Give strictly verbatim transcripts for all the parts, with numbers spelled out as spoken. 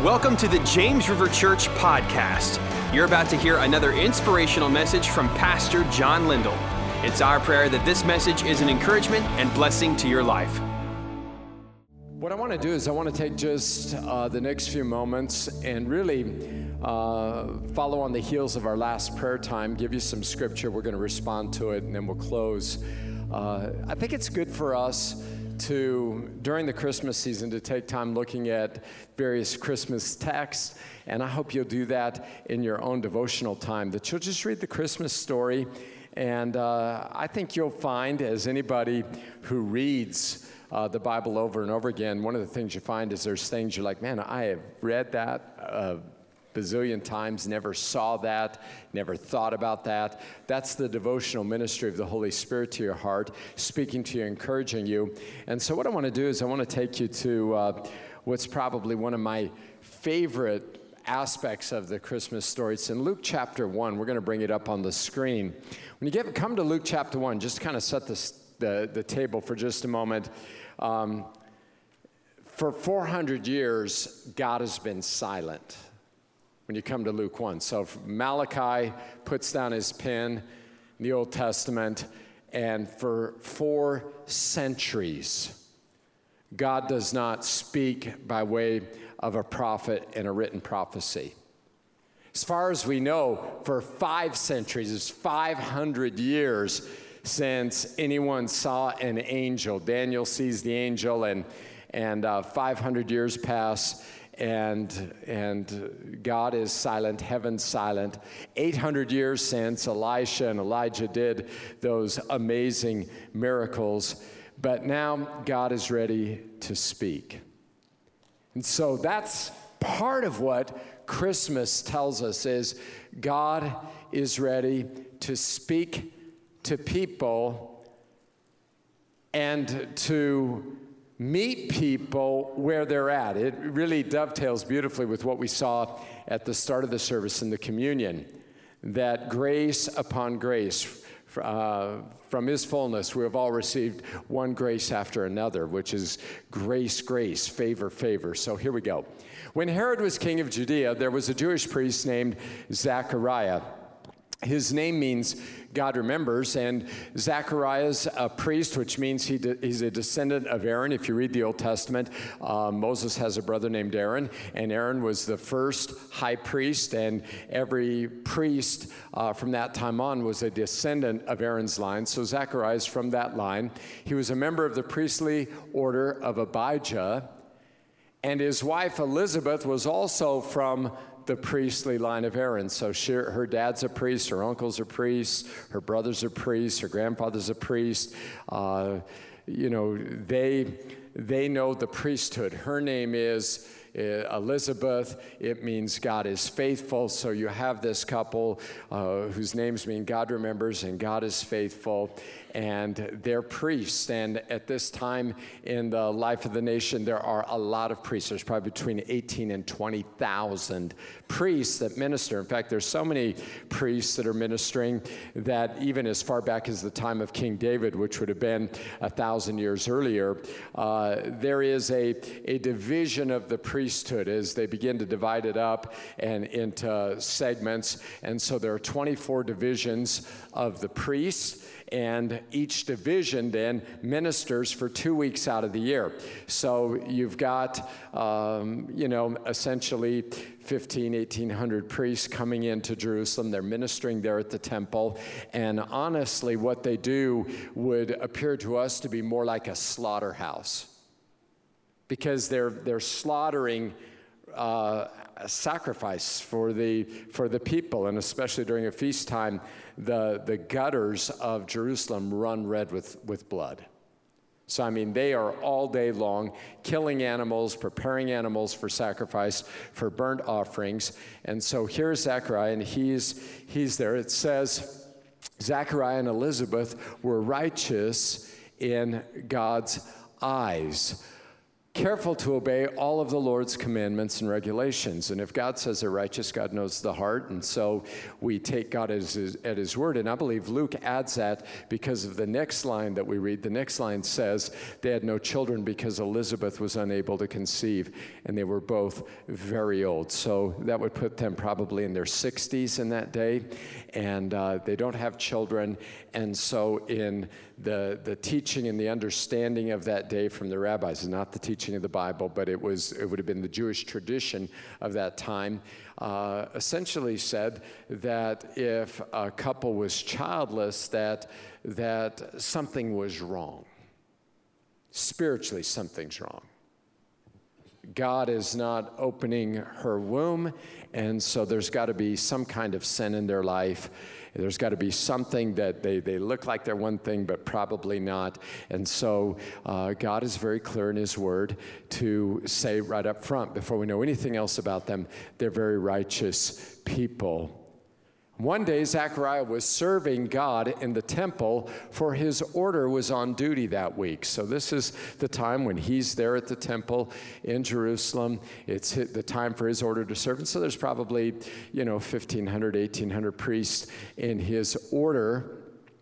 Welcome to the James River Church podcast. You're about to hear another inspirational message from Pastor John Lindell. It's our prayer that this message is an encouragement and blessing to your life. What I want to do is I want to take just uh, the next few moments and really uh, follow on the heels of our last prayer time, give you some scripture. We're going to respond to it, and then we'll close. Uh, I think it's good for us to, during the Christmas season, to take time looking at various Christmas texts, and I hope you'll do that in your own devotional time, that you'll just read the Christmas story, and uh, I think you'll find, as anybody who reads uh, the Bible over and over again, one of the things you find is there's things you're like, man, I have read that uh, bazillion times, never saw that, never thought about that. That's the devotional ministry of the Holy Spirit to your heart, speaking to you, encouraging you. And so what I want to do is I want to take you to uh, what's probably one of my favorite aspects of the Christmas story. It's in Luke chapter one. We're going to bring it up on the screen. When you get come to Luke chapter one, just to kind of set this, the, the table for just a moment. Um, for four hundred years, God has been silent. When you come to Luke one. So Malachi puts down his pen in the Old Testament, and for four centuries, God does not speak by way of a prophet in a written prophecy. As far as we know, for five centuries, it's five hundred years since anyone saw an angel. Daniel sees the angel, and, and uh, five hundred years pass, And and God is silent, heaven's silent. eight hundred years since Elisha and Elijah did those amazing miracles, but now God is ready to speak. And so that's part of what Christmas tells us, is God is ready to speak to people and to meet people where they're at. It really dovetails beautifully with what we saw at the start of the service in the communion, that grace upon grace, uh, from his fullness, we have all received one grace after another, which is grace, grace, favor, favor. So here we go. When Herod was king of Judea, there was a Jewish priest named Zechariah. His name means God remembers, and Zechariah's a priest, which means he de- he's a descendant of Aaron. If you read the Old Testament, uh, Moses has a brother named Aaron, and Aaron was the first high priest, and every priest uh, from that time on was a descendant of Aaron's line. So Zechariah is from that line. He was a member of the priestly order of Abijah, and his wife Elizabeth was also from the priestly line of Aaron. So she, her dad's a priest, her uncle's a priest, her brother's a priest, her grandfather's a priest. Uh, you know, they, they know the priesthood. Her name is uh, Elizabeth. It means God is faithful. So you have this couple uh, whose names mean God remembers and God is faithful, and they're priests. And at this time in the life of the nation, there are a lot of priests. There's probably between eighteen and twenty thousand priests that minister. In fact, there's so many priests that are ministering that even as far back as the time of King David, which would have been a thousand years earlier, uh, there is a, a division of the priesthood as they begin to divide it up and into segments. And so there are twenty-four divisions of the priests, and each division then ministers for two weeks out of the year. So you've got, um, you know, essentially fifteen, eighteen hundred priests coming into Jerusalem. They're ministering there at the temple. And honestly, what they do would appear to us to be more like a slaughterhouse, because they're, they're slaughtering uh, a sacrifice for the, for the people, and especially during a feast time, the, the gutters of Jerusalem run red with, with blood. So, I mean, they are all day long killing animals, preparing animals for sacrifice, for burnt offerings. And so here's Zechariah, and he's, he's there. It says, Zechariah and Elizabeth were righteous in God's eyes. careful to obey all of the Lord's commandments and regulations. And if God says they're righteous, God knows the heart. And so we take God at his, at his word. And I believe Luke adds that because of the next line that we read. The next line says they had no children because Elizabeth was unable to conceive. And they were both very old. So that would put them probably in their sixties in that day. And uh, they don't have children. And so in the, the teaching and the understanding of that day from the rabbis, not the teaching of the Bible, but it was it would have been the Jewish tradition of that time, uh, essentially said that if a couple was childless, that that something was wrong. Spiritually, something's wrong. God is not opening her womb, and so there's got to be some kind of sin in their life. There's got to be something that they, they look like they're one thing, but probably not. And so uh, God is very clear in his word to say right up front, before we know anything else about them, they're very righteous people. One day, Zechariah was serving God in the temple, for his order was on duty that week. So this is the time when he's there at the temple in Jerusalem. It's the time for his order to serve. And so there's probably, you know, fifteen hundred, eighteen hundred priests in his order.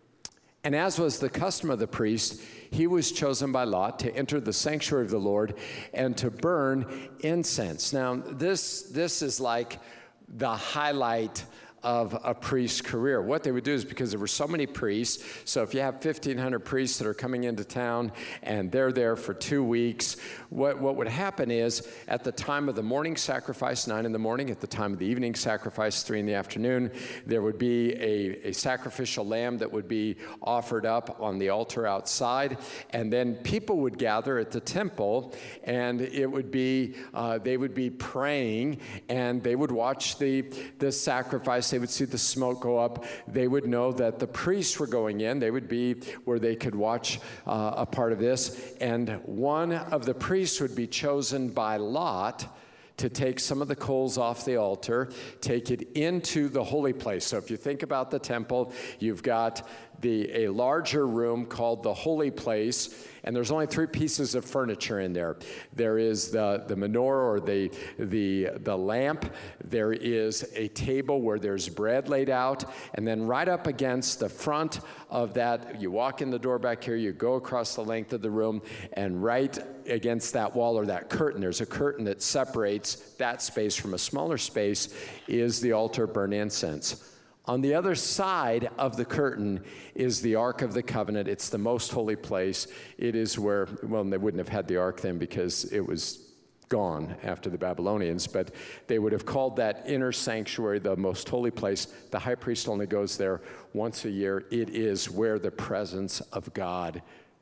And as was the custom of the priest, he was chosen by lot to enter the sanctuary of the Lord and to burn incense. Now, this, this is like the highlight of a priest's career. What they would do is, because there were so many priests, so if you have fifteen hundred priests that are coming into town and they're there for two weeks, what, what would happen is at the time of the morning sacrifice, nine in the morning, at the time of the evening sacrifice, three in the afternoon, there would be a, a sacrificial lamb that would be offered up on the altar outside, and then people would gather at the temple, and it would be, uh, they would be praying, and they would watch the, the sacrifice. They would see the smoke go up. They would know that the priests were going in. They would be where they could watch uh, a part of this. And one of the priests would be chosen by lot to take some of the coals off the altar, take it into the holy place. So if you think about the temple, you've got the, a larger room called the holy place, and there's only three pieces of furniture in there. There is the, the menorah, or the, the, the lamp. There is a table where there's bread laid out, and then right up against the front of that, you walk in the door back here, you go across the length of the room, and right against that wall or that curtain, there's a curtain that separates that space from a smaller space, is the altar of burnt incense. On the other side of the curtain is the Ark of the Covenant. It's the most holy place. It is where, well, they wouldn't have had the Ark then because it was gone after the Babylonians, but they would have called that inner sanctuary the most holy place. The high priest only goes there once a year. It is where the presence of God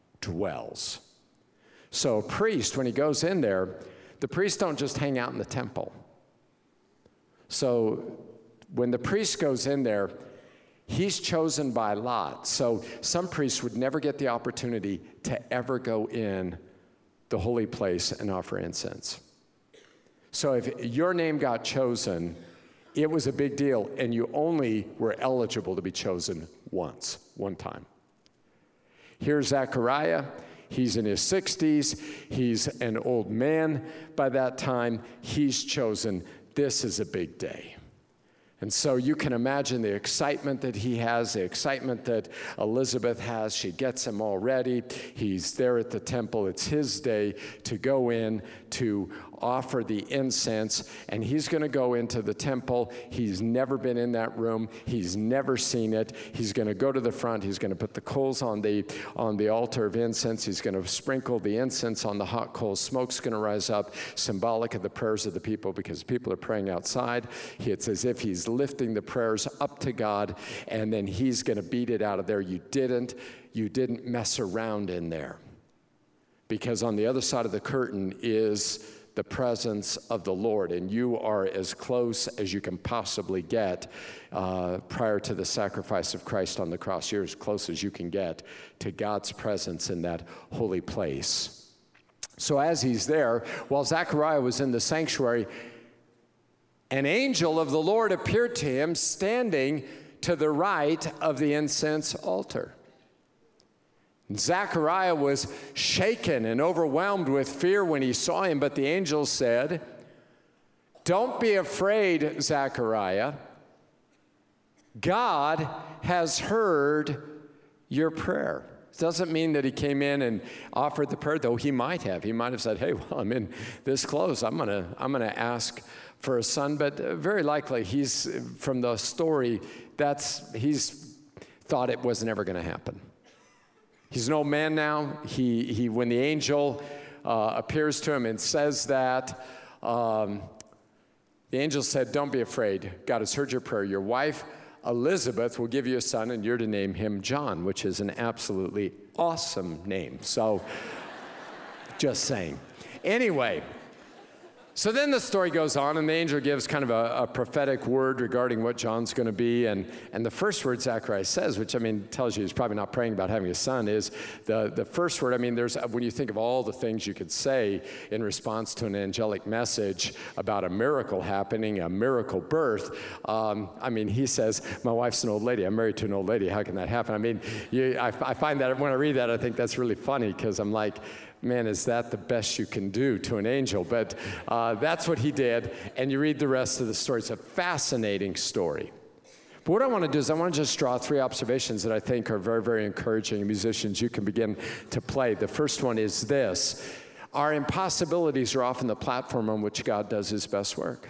dwells. So a priest, when he goes in there, the priests don't just hang out in the temple. So when the priest goes in there, he's chosen by lot. So some priests would never get the opportunity to ever go in the holy place and offer incense. So if your name got chosen, it was a big deal, and you only were eligible to be chosen once, one time. Here's Zechariah. He's in his sixties. He's an old man by that time. He's chosen. This is a big day. And so you can imagine the excitement that he has, the excitement that Elizabeth has. She gets him all ready. He's there at the temple. It's his day to go in to offer the incense, and he's going to go into the temple. He's never been in that room. He's never seen it. He's going to go to the front. He's going to put the coals on the on the altar of incense. He's going to sprinkle the incense on the hot coals. Smoke's going to rise up, symbolic of the prayers of the people, because people are praying outside. It's as if he's lifting the prayers up to God, and then he's going to beat it out of there. You didn't, you didn't mess around in there, because on the other side of the curtain is the presence of the Lord, and you are as close as you can possibly get uh, prior to the sacrifice of Christ on the cross. You're as close as you can get to God's presence in that holy place. So as he's there, while Zechariah was in the sanctuary, an angel of the Lord appeared to him standing to the right of the incense altar. Zechariah was shaken and overwhelmed with fear when he saw him, but the angel said, "Don't be afraid, Zechariah. God has heard your prayer." It doesn't mean that he came in and offered the prayer, though he might have. He might have said, "Hey, well, I'm in this close. I'm gonna, I'm gonna ask for a son." But very likely, he's from the story. That's he's thought it was never going to happen. He's an old man now. He he. When the angel uh, appears to him and says that, um, the angel said, "Don't be afraid. God has heard your prayer. Your wife Elizabeth will give you a son, and you're to name him John," which is an absolutely awesome name. So, just saying. Anyway, so then the story goes on, and the angel gives kind of a, a prophetic word regarding what John's going to be. And, and the first word Zechariah says, which, I mean, tells you he's probably not praying about having a son, is the, the first word. I mean, there's when you think of all the things you could say in response to an angelic message about a miracle happening, a miracle birth, um, I mean, he says, "My wife's an old lady. I'm married to an old lady. How can that happen?" I mean, you, I, I find that when I read that, I think that's really funny, because I'm like, man, is that the best you can do to an angel? But uh, that's what he did, and you read the rest of the story. It's a fascinating story. But what I want to do is I want to just draw three observations that I think are very, very encouraging. Musicians, you can begin to play. The first one is this: our impossibilities are often the platform on which God does his best work.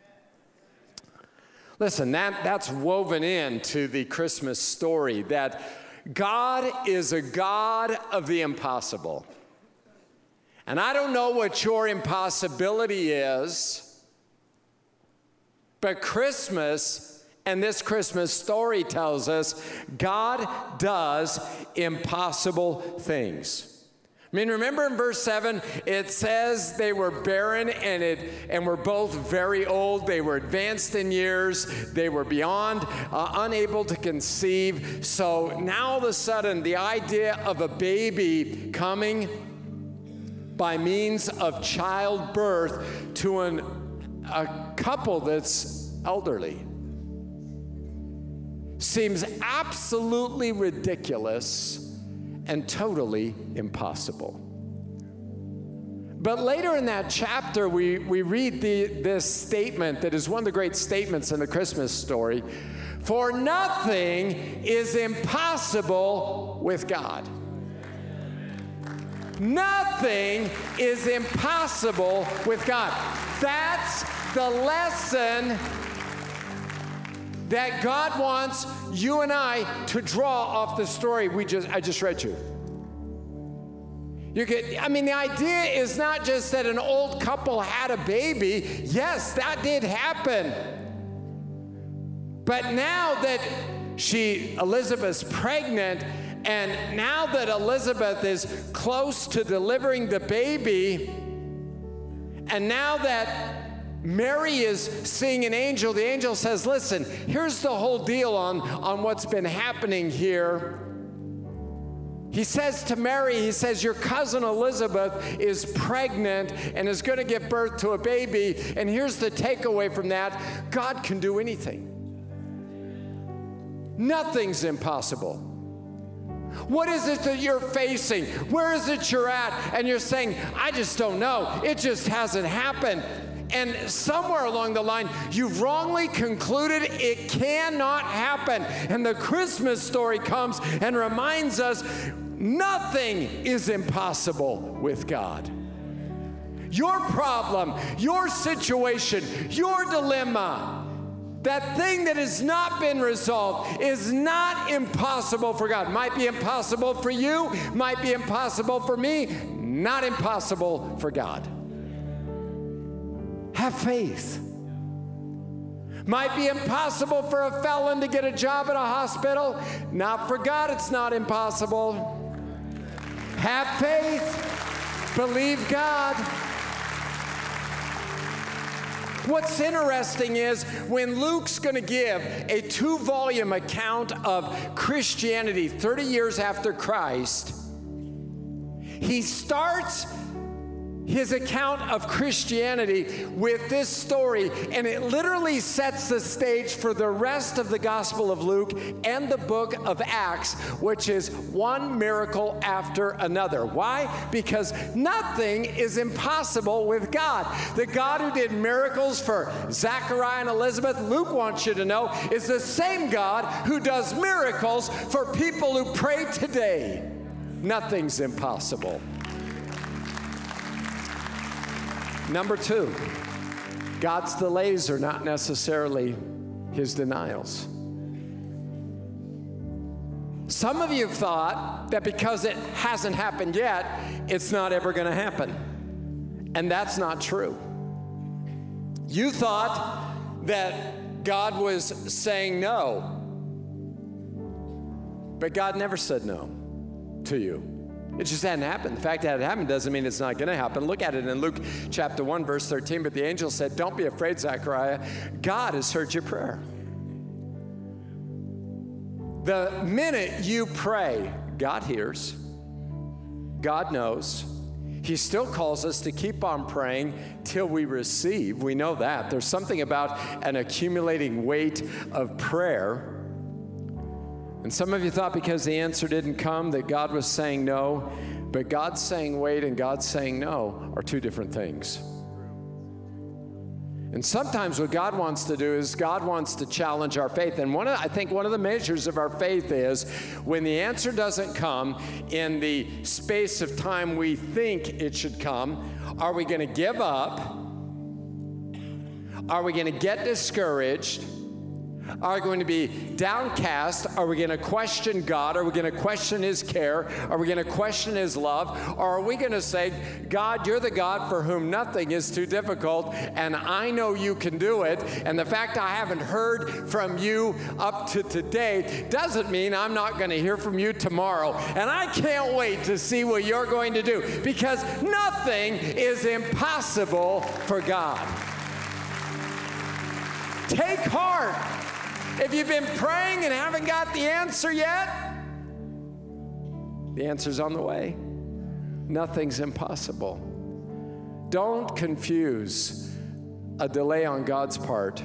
Listen, that, that's woven into the Christmas story, that God is a God of the impossible. And I don't know what your impossibility is, but Christmas and this Christmas story tells us God does impossible things. I mean, remember in verse seven, it says they were barren and, it, and were both very old. They were advanced in years. They were beyond uh, unable to conceive. So now all of a sudden, the idea of a baby coming by means of childbirth to an, a couple that's elderly seems absolutely ridiculous and totally impossible. But later in that chapter, we, we read the, this statement that is one of the great statements in the Christmas story: "For nothing is impossible with God." Nothing is impossible with God. That's the lesson that God wants you and I to draw off the story we just I just read you. You get, I mean, the idea is not just that an old couple had a baby. Yes, that did happen. But now that she, Elizabeth's pregnant, and now that Elizabeth is close to delivering the baby, and now that Mary is seeing an angel, the angel says, "Listen, here's the whole deal on, on what's been happening here." He says to Mary, he says, "Your cousin Elizabeth is pregnant and is going to give birth to a baby." And here's the takeaway from that: God can do anything. Nothing's impossible. What is it that you're facing? Where is it you're at? And you're saying, "I just don't know. It just hasn't happened." And somewhere along the line, you've wrongly concluded it cannot happen. And the Christmas story comes and reminds us nothing is impossible with God. Your problem, your situation, your dilemma, that thing that has not been resolved is not impossible for God. Might be impossible for you, might be impossible for me, not impossible for God. Have faith. Might be impossible for a felon to get a job at a hospital. Not for God, it's not impossible. Have faith. Believe God. What's interesting is when Luke's going to give a two-volume account of Christianity thirty years after Christ, he starts his account of Christianity with this story, and it literally sets the stage for the rest of the Gospel of Luke and the book of Acts, which is one miracle after another. Why? Because nothing is impossible with God. The God who did miracles for Zachariah and Elizabeth, Luke wants you to know, is the same God who does miracles for people who pray today. Nothing's impossible. Number two, God's delays are not necessarily his denials. Some of you have thought that because it hasn't happened yet, it's not ever going to happen. And that's not true. You thought that God was saying no, but God never said no to you. It just hadn't happened. The fact that it happened doesn't mean it's not going to happen. Look at it in Luke chapter one, verse thirteen. But the angel said, "Don't be afraid, Zechariah. God has heard your prayer." The minute you pray, God hears. God knows. He still calls us to keep on praying till we receive. We know that. There's something about an accumulating weight of prayer. And some of you thought because the answer didn't come that God was saying no, but God's saying wait and God's saying no are two different things. And sometimes what God wants to do is God wants to challenge our faith. And one of, I think one of the measures of our faith is when the answer doesn't come in the space of time we think it should come, are we going to give up? Are we going to get discouraged? Are we going to be downcast? Are we going to question God? Are we going to question his care? Are we going to question his love? Or are we going to say, God, you're the God for whom nothing is too difficult, and I know you can do it, and the fact I haven't heard from you up to today doesn't mean I'm not going to hear from you tomorrow, and I can't wait to see what you're going to do, because nothing is impossible for God. Take heart. If you've been praying and haven't got the answer yet, the answer's on the way. Nothing's impossible. Don't confuse a delay on God's part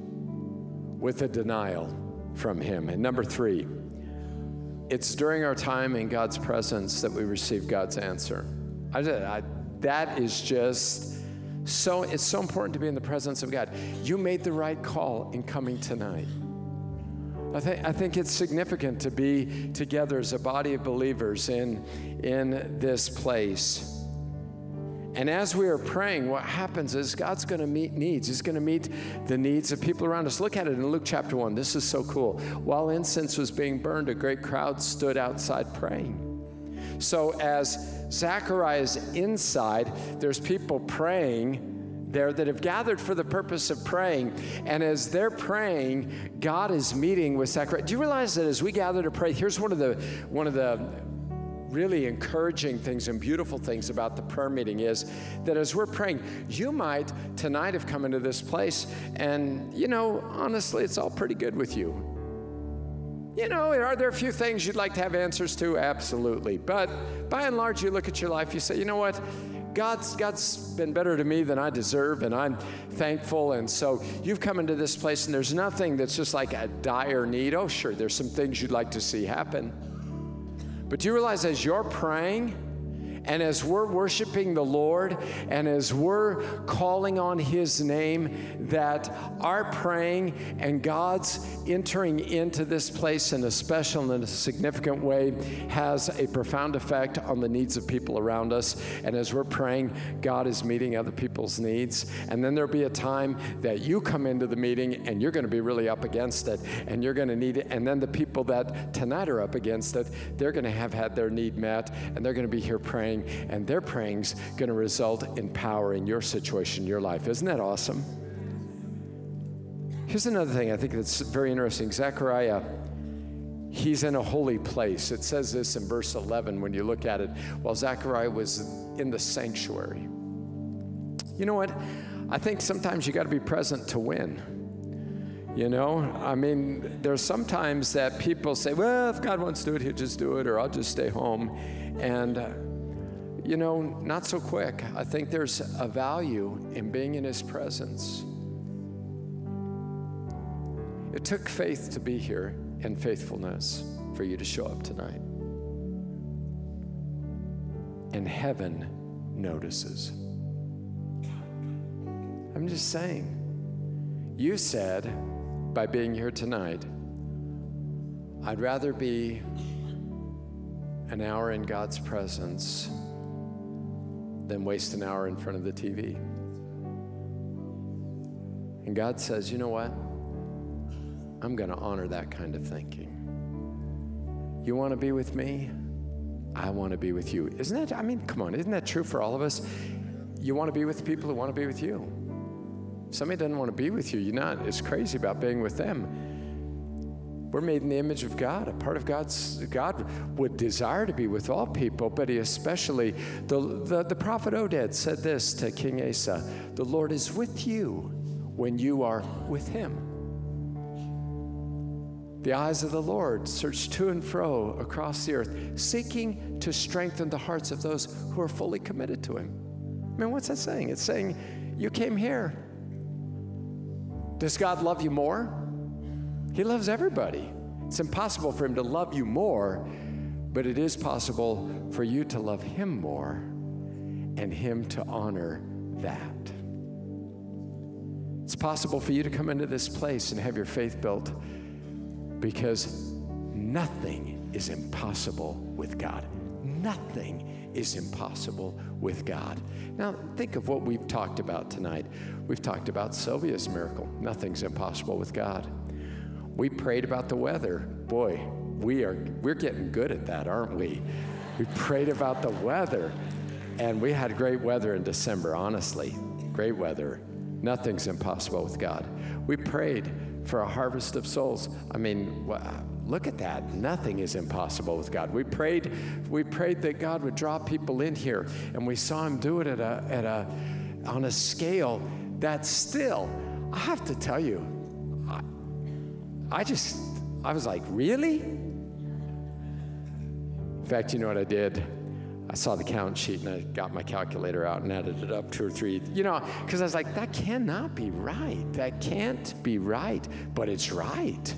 with a denial from him. And number three, it's during our time in God's presence that we receive God's answer. I, I, that is just so, it's so important to be in the presence of God. You made the right call in coming tonight. I think, I think it's significant to be together as a body of believers in, in this place. And as we are praying, what happens is God's going to meet needs. He's going to meet the needs of people around us. Look at it in Luke chapter one. This is so cool. While incense was being burned, a great crowd stood outside praying. So as Zechariah's inside, there's people praying there that have gathered for the purpose of praying. And as they're praying, God is meeting with Zechariah. Do you realize that as we gather to pray, here's one of the one of the really encouraging things and beautiful things about the prayer meeting is that as we're praying, you might tonight have come into this place and, you know, honestly, it's all pretty good with you. You know, are there a few things you'd like to have answers to? Absolutely. But by and large, you look at your life, you say, you know what? God's, God's been better to me than I deserve, and I'm thankful. And so you've come into this place, and there's nothing that's just like a dire need. Oh, sure, there's some things you'd like to see happen. But do you realize as you're praying, and as we're worshiping the Lord, and as we're calling on his name, that our praying and God's entering into this place in a special and a significant way has a profound effect on the needs of people around us. And as we're praying, God is meeting other people's needs. And then there'll be a time that you come into the meeting and you're going to be really up against it, and you're going to need it. And then the people that tonight are up against it, they're going to have had their need met, and they're going to be here praying. And their praying's going to result in power in your situation, your life. Isn't that awesome? Here's another thing I think that's very interesting. Zechariah, he's in a holy place. It says this in verse eleven when you look at it. While Zechariah was in the sanctuary. You know what? I think sometimes you got to be present to win. You know, I mean, there's sometimes that people say, well, if God wants to do it, he'll just do it, or I'll just stay home. And uh, you know, not so quick. I think there's a value in being in his presence. It took faith to be here and faithfulness for you to show up tonight. And heaven notices. I'm just saying, you said by being here tonight, I'd rather be an hour in God's presence than waste an hour in front of the T V. And God says, you know what? I'm going to honor that kind of thinking. You want to be with me? I want to be with you. Isn't that, I mean, come on, isn't that true for all of us? You want to be with people who want to be with you. If somebody doesn't want to be with you, you're not as crazy about being with them. We're made in the image of God. A part of God's, God would desire to be with all people, but he especially, the, the, the prophet Oded said this to King Asa, the Lord is with you when you are with him. The eyes of the Lord search to and fro across the earth, seeking to strengthen the hearts of those who are fully committed to him. I mean, what's that saying? It's saying, you came here. Does God love you more? He loves everybody. It's impossible for him to love you more, but it is possible for you to love him more and him to honor that. It's possible for you to come into this place and have your faith built, because nothing is impossible with God. Nothing is impossible with God. Now, think of what we've talked about tonight. We've talked about Sylvia's miracle. Nothing's impossible with God. We prayed about the weather. Boy, we are, we're getting good at that, aren't we? We prayed about the weather, and we had great weather in December, honestly. Great weather. Nothing's impossible with God. We prayed for a harvest of souls. I mean, look at that. Nothing is impossible with God. We prayed, we prayed that God would draw people in here, and we saw him do it at a, at a, on a scale that still, I have to tell you, I, I just, I was like, really? In fact, you know what I did? I saw the count sheet and I got my calculator out and added it up two or three, you know, because I was like, that cannot be right. That can't be right, but it's right.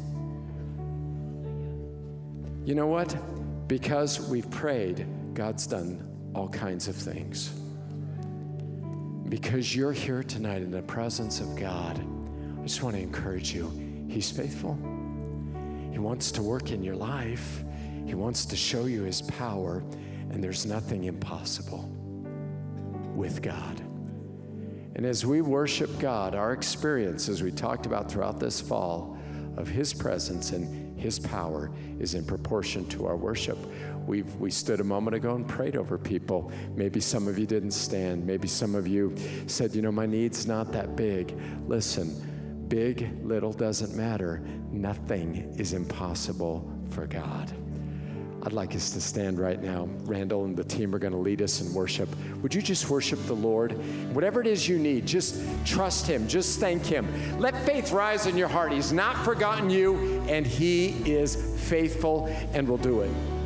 You know what? Because we've prayed, God's done all kinds of things. Because you're here tonight in the presence of God, I just want to encourage you. He's faithful. He wants to work in your life. He wants to show you his power. And there's nothing impossible with God. And as we worship God, our experience, as we talked about throughout this fall, of his presence and his power is in proportion to our worship. We've, we stood a moment ago and prayed over people. Maybe some of you didn't stand. Maybe some of you said, you know, my need's not that big. Listen, big, little doesn't matter. Nothing is impossible for God. I'd like us to stand right now. Randall and the team are going to lead us in worship. Would you just worship the Lord? Whatever it is you need, just trust him. Just thank him. Let faith rise in your heart. He's not forgotten you, and he is faithful and will do it.